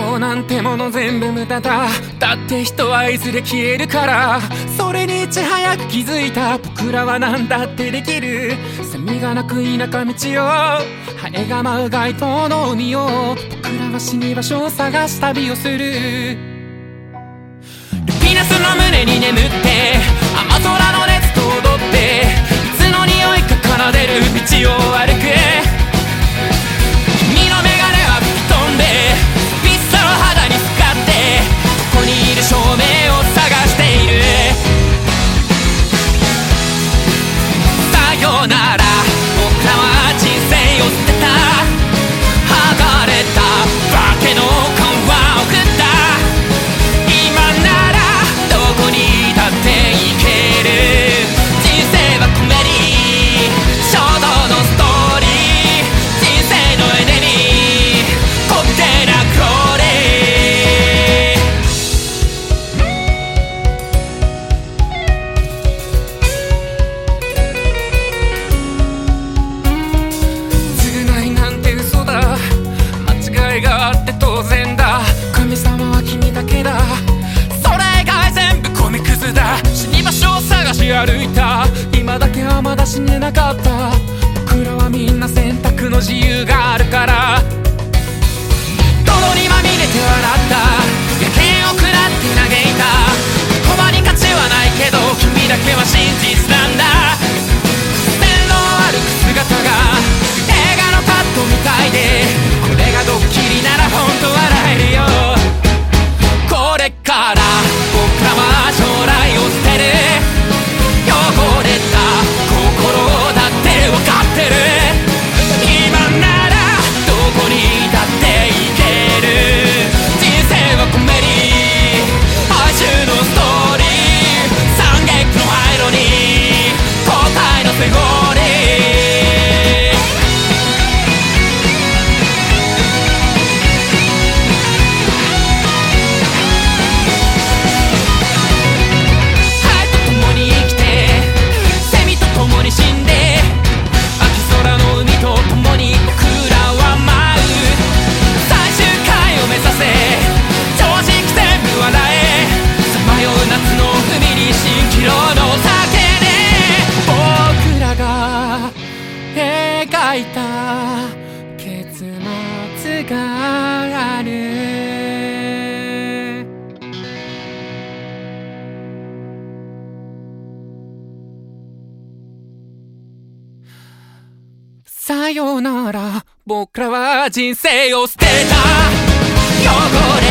命なんてもの全部無駄だ。だって人はいずれ消えるから。それにいち早く気づいた僕らは何だってできる。セミが鳴く田舎道を、ハエが舞う街灯の海を、僕らは死に場所を探し旅をする。ルピナスの胸に眠って、雨空の熱と踊って、いつの匂いか奏でる道を歩く。君の眼鏡は吹き飛んで、ピッサの肌に浸かって、ここにいる照明を探している。さよなら、僕らは人生を捨てた。剥がれた化けの皮を振った。今ならどこにだって行ける。人生はコメディ、衝動のストーリー、人生のエネミー、滑稽なクローリー。償いなんて嘘だ、間違いがあって当然だ。神様は君だけだ、それ以外全部米くずだ。死に場所を探し歩いた、今だけはまだ死ねなかった。僕らはみんな選択の自由があるから。泥にまみれて笑った、野犬を食らって嘆いた。言葉に価値はないけど君だけは真実なんだ。線路を歩く姿が映画のカットみたいで、これがドッキリならほんと笑えるよ。これから僕らは将来を捨てる。汚れた心だって分かってる。今ならどこにだって行ける。人生はコメディ、哀愁のストーリー、惨劇のアイロニー、後悔のセゴリー。ハエと共に生きて、セミと共に死んで、秋空の海と共に僕らは舞う。最終回を目指せ、常識全部笑え、さまよう夏の海に蜃気楼の酒で、僕らが描いた結末がある。さよなら、僕らは人生を捨てた。汚れ